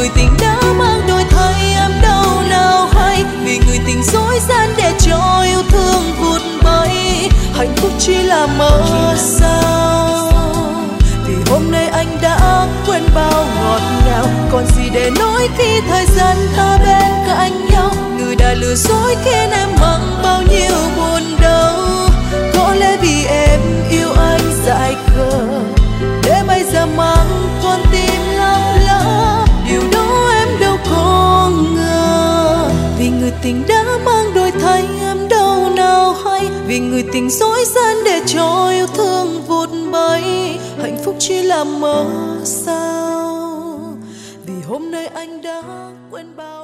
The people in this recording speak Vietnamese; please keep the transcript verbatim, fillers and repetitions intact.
người tình đã mang đôi thay em đâu nào hay, vì người tình dối gian để cho yêu thương vụt bay. Hạnh phúc chỉ là mơ sao, vì hôm nay anh đã quên bao ngọt ngào. Còn gì để nói khi thời gian ta bên cạnh nhau, người đã lừa dối khiến em mang bao nhiêu buồn đau. Có lẽ vì em yêu anh dại khờ, để bây giờ mang con tim lắm lỡ, điều đó em đâu có ngờ. Vì người tình đã mang đôi thay em đâu nào hay, vì người tình dối gian để cho yêu thương vụt bay. Hạnh phúc chỉ là mơ sao, vì hôm nay anh đã quên bao